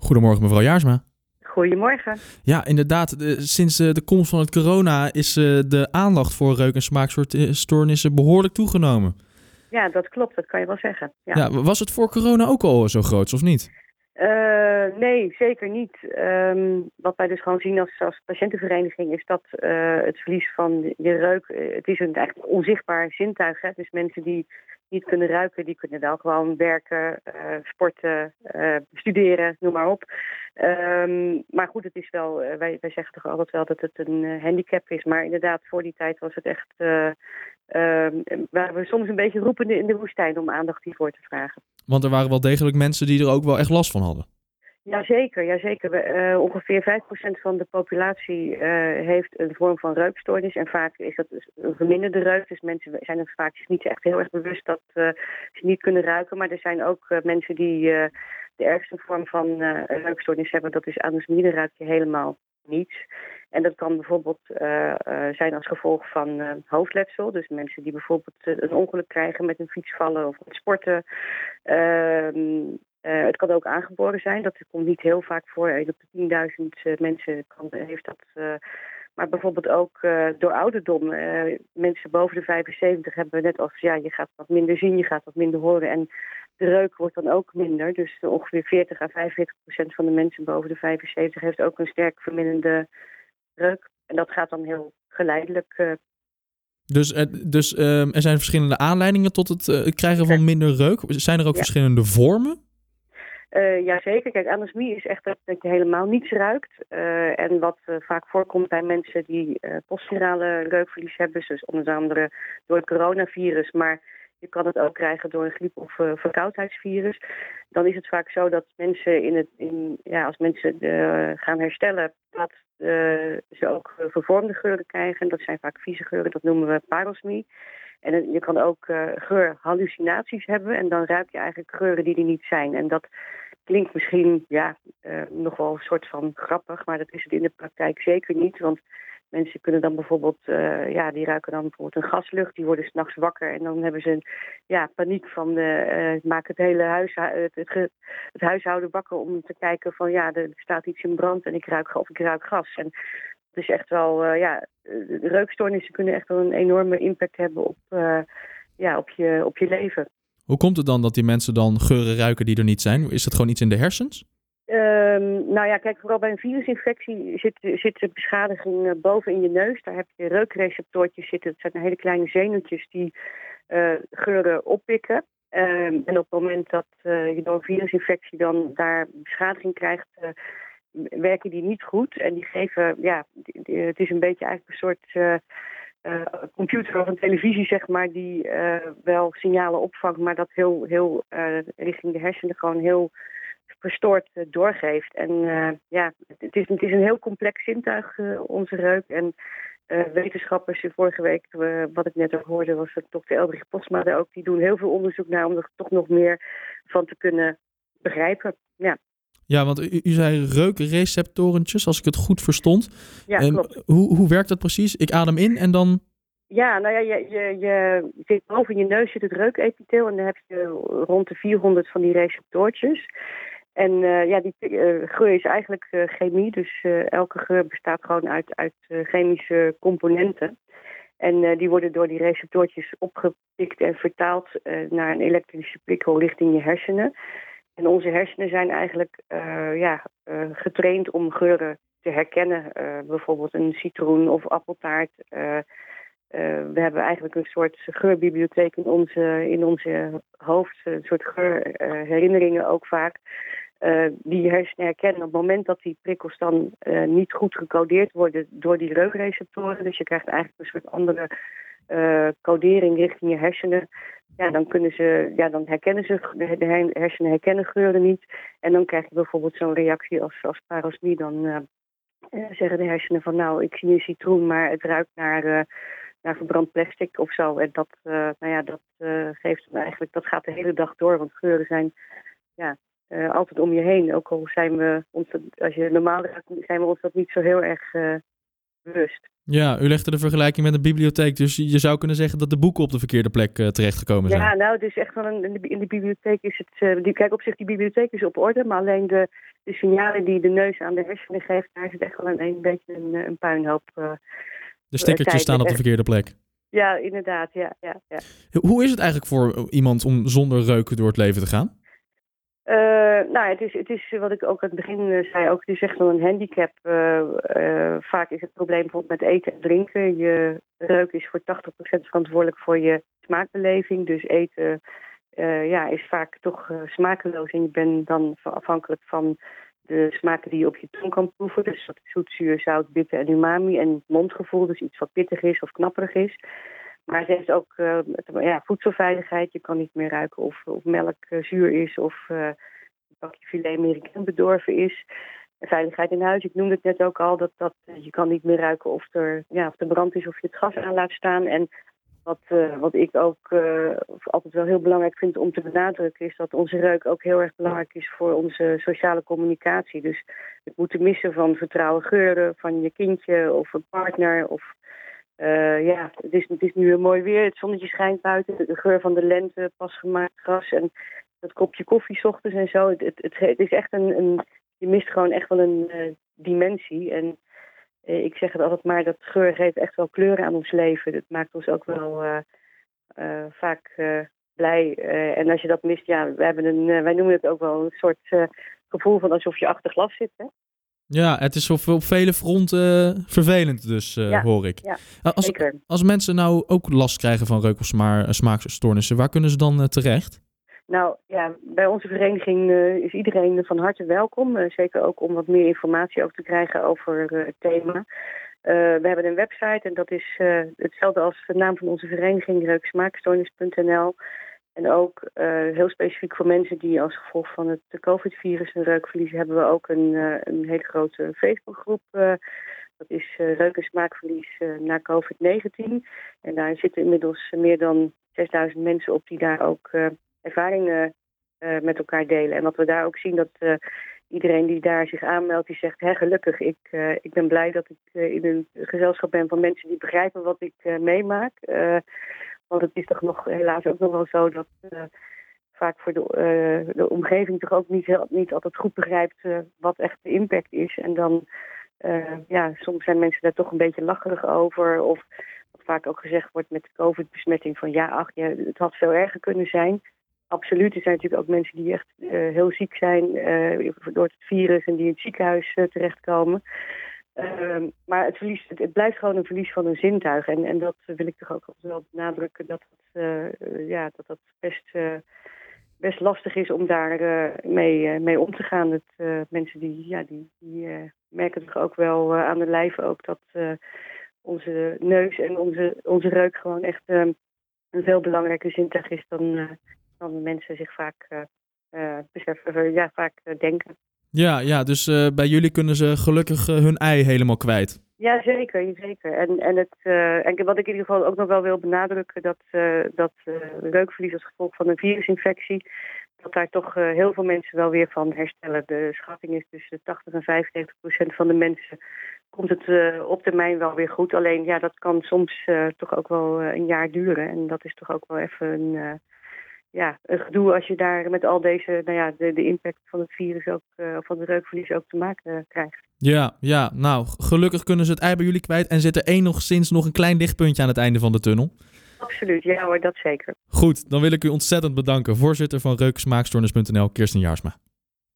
Goedemorgen mevrouw Jaarsma. Goedemorgen. Ja, inderdaad. Sinds de komst van het corona is de aandacht voor reuk- en smaakstoornissen behoorlijk toegenomen. Ja, dat klopt. Dat kan je wel zeggen. Ja. Ja, was het voor corona ook al zo groot, of niet? Nee, zeker niet. Wat wij dus gewoon zien als patiëntenvereniging is dat het verlies van je reuk, het is een eigenlijk onzichtbaar zintuig. Hè? Dus mensen die niet kunnen ruiken, die kunnen wel gewoon werken, sporten, studeren, noem maar op. Maar goed, het is wel, wij zeggen toch altijd wel dat het een handicap is. Maar inderdaad, voor die tijd was het echt, waren we soms een beetje roepende in de woestijn om aandacht hiervoor te vragen. Want er waren wel degelijk mensen die er ook wel echt last van hadden. Jazeker. Ongeveer 5% van de populatie heeft een vorm van reukstoornis. En vaak is dat dus een verminderde reuk. Dus mensen zijn er vaak niet echt heel erg bewust dat ze niet kunnen ruiken. Maar er zijn ook mensen die de ergste vorm van reukstoornis hebben. Dat is anosmie, dan ruik je helemaal niets. En dat kan bijvoorbeeld zijn als gevolg van hoofdletsel. Dus mensen die bijvoorbeeld een ongeluk krijgen met een fietsvallen of met sporten. Het kan ook aangeboren zijn. Dat komt niet heel vaak voor. 1 op de 10.000 mensen heeft dat. Maar bijvoorbeeld ook door ouderdom. Mensen boven de 75 hebben net als, ja, je gaat wat minder zien, je gaat wat minder horen. En de reuk wordt dan ook minder. Dus ongeveer 40 à 45% van de mensen boven de 75 heeft ook een sterk verminderde reuk. En dat gaat dan heel geleidelijk. Dus er zijn verschillende aanleidingen tot het krijgen van minder reuk. Zijn er ook verschillende vormen? Jazeker. Kijk, anosmie is echt dat je helemaal niets ruikt. En wat vaak voorkomt bij mensen die postvirale reukverlies hebben, dus onder andere door het coronavirus, maar je kan het ook krijgen door een griep- of verkoudheidsvirus. Dan is het vaak zo dat mensen als mensen gaan herstellen, dat ze ook vervormde geuren krijgen. En dat zijn vaak vieze geuren, dat noemen we parosmie. En je kan ook geurhallucinaties hebben en dan ruik je eigenlijk geuren die er niet zijn. En dat klinkt misschien nog wel een soort van grappig, maar dat is het in de praktijk zeker niet. Want mensen kunnen dan bijvoorbeeld, die ruiken dan bijvoorbeeld een gaslucht, die worden 's nachts wakker en dan hebben ze paniek van, maak het hele het huishouden wakker om te kijken van er staat iets in brand en ik ruik gas. En het is echt wel, de reukstoornissen kunnen echt wel een enorme impact hebben op je leven. Hoe komt het dan dat die mensen dan geuren ruiken die er niet zijn? Is dat gewoon iets in de hersens? Kijk, vooral bij een virusinfectie zit de beschadiging boven in je neus. Daar heb je reukreceptoortjes zitten. Dat zijn hele kleine zenuwtjes die geuren oppikken. En op het moment dat je door een virusinfectie dan daar beschadiging krijgt, werken die niet goed. En die geven, het is een beetje eigenlijk een soort computer of een televisie, zeg maar, die wel signalen opvangt, maar dat heel richting de hersenen gewoon heel verstoord doorgeeft. En het is een heel complex zintuig, onze reuk. En wetenschappers vorige week, wat ik net ook hoorde, was dat dokter Elbrich Posma daar ook, die doen heel veel onderzoek naar om er toch nog meer van te kunnen begrijpen. Ja. Ja, want u zei reukreceptorentjes, als ik het goed verstond. Ja, klopt. Hoe werkt dat precies? Ik adem in en dan... Ja, nou ja, je zit boven je neus zit het reukepitheel en dan heb je rond de 400 van die receptoortjes. En die geur is eigenlijk chemie, dus elke geur bestaat gewoon uit chemische componenten. En die worden door die receptoortjes opgepikt en vertaald naar een elektrische prikkel richting je hersenen. En onze hersenen zijn eigenlijk getraind om geuren te herkennen. Bijvoorbeeld een citroen of appeltaart. We hebben eigenlijk een soort geurbibliotheek in onze hoofd. Een soort geurherinneringen ook vaak. Die je hersenen herkennen op het moment dat die prikkels dan niet goed gecodeerd worden door die reukreceptoren. Dus je krijgt eigenlijk een soort andere codering richting je hersenen. Ja, dan herkennen ze, de hersenen herkennen geuren niet. En dan krijg je bijvoorbeeld zo'n reactie als parosmie. Dan zeggen de hersenen van nou, ik zie een citroen, maar het ruikt naar verbrand plastic of zo. En dat geeft dan eigenlijk, dat gaat de hele dag door. Want geuren zijn altijd om je heen. Ook al zijn we ons, als je normaal ruikt, zijn we ons dat niet zo heel erg bewust. Ja, u legde de vergelijking met een bibliotheek. Dus je zou kunnen zeggen dat de boeken op de verkeerde plek terechtgekomen zijn. Ja, nou, het is echt wel in de bibliotheek is het... kijk, op zich, die bibliotheek is op orde, maar alleen de signalen die de neus aan de hersenen geeft, daar is het echt wel een beetje een puinhoop. De stickertjes staan op de verkeerde plek. Ja, inderdaad, ja. Hoe is het eigenlijk voor iemand om zonder reuk door het leven te gaan? Nou, het is wat ik ook aan het begin zei, ook het is echt wel een handicap. Vaak is het probleem bijvoorbeeld met eten en drinken. Je reuk is voor 80% verantwoordelijk voor je smaakbeleving. Dus eten is vaak toch smakeloos en je bent dan afhankelijk van de smaken die je op je tong kan proeven. Dus dat is zoet, zuur, zout, bitter en umami. En mondgevoel, dus iets wat pittig is of knapperig is. Maar het heeft ook voedselveiligheid. Je kan niet meer ruiken of melk zuur is of een bakje filet Amerikaan bedorven is. En veiligheid in huis. Ik noemde het net ook al dat je kan niet meer ruiken of er brand is of je het gas aan laat staan. En wat ik ook altijd wel heel belangrijk vind om te benadrukken is dat onze reuk ook heel erg belangrijk is voor onze sociale communicatie. Dus het moeten missen van vertrouwen geuren van je kindje of een partner of... het is nu een mooi weer. Het zonnetje schijnt buiten. De geur van de lente, pas gemaakt gras en dat kopje koffie 's ochtends en zo. Het is echt je mist gewoon echt wel een dimensie. En ik zeg het altijd maar, dat geur geeft echt wel kleuren aan ons leven. Dat maakt ons ook wel vaak blij. En als je dat mist, wij noemen het ook wel een soort gevoel van alsof je achter glas zit, hè? Ja, het is op vele fronten vervelend dus, hoor ik. Ja, zeker. Als mensen nou ook last krijgen van reuk- of smaakstoornissen, waar kunnen ze dan terecht? Nou ja, bij onze vereniging is iedereen van harte welkom. Zeker ook om wat meer informatie ook te krijgen over het thema. We hebben een website en dat is hetzelfde als de naam van onze vereniging, reuksmaakstoornis.nl. En ook heel specifiek voor mensen die als gevolg van het COVID-virus een reuk verliezen, hebben we ook een hele grote Facebookgroep. Dat is reuk- en smaakverlies na COVID-19. En daar zitten inmiddels meer dan 6000 mensen op die daar ook ervaringen met elkaar delen. En wat we daar ook zien, dat iedereen die daar zich aanmeldt, die zegt, gelukkig, ik ben blij dat ik in een gezelschap ben van mensen die begrijpen wat ik meemaak. Want het is toch nog helaas ook nog wel zo dat vaak voor de omgeving toch ook niet altijd goed begrijpt wat echt de impact is. En dan, soms zijn mensen daar toch een beetje lacherig over. Of wat vaak ook gezegd wordt met de COVID-besmetting van het had veel erger kunnen zijn. Absoluut, er zijn natuurlijk ook mensen die echt heel ziek zijn door het virus en die in het ziekenhuis terechtkomen. Maar het blijft gewoon een verlies van een zintuig. En dat wil ik toch ook wel benadrukken dat dat best lastig is om daar mee om te gaan. Mensen die merken toch ook wel aan de lijve ook dat onze neus en onze reuk gewoon echt een veel belangrijker zintuig is dan mensen zich vaak beseffen, vaak denken. Ja, dus bij jullie kunnen ze gelukkig hun ei helemaal kwijt. Ja, zeker. En wat ik in ieder geval ook nog wel wil benadrukken, dat reukverlies als gevolg van een virusinfectie, dat daar toch heel veel mensen wel weer van herstellen. De schatting is tussen 80 en 95% van de mensen komt het op termijn wel weer goed. Alleen dat kan soms toch ook wel een jaar duren. En dat is toch ook wel even een gedoe als je daar met al deze, de impact van het virus ook, van de reukverlies ook te maken krijgt. Ja, nou, gelukkig kunnen ze het ei bij jullie kwijt en zit er enigszins nog een klein lichtpuntje aan het einde van de tunnel. Absoluut, ja hoor, dat zeker. Goed, dan wil ik u ontzettend bedanken. Voorzitter van reuksmaakstoornis.nl, Kirsten Jaarsma.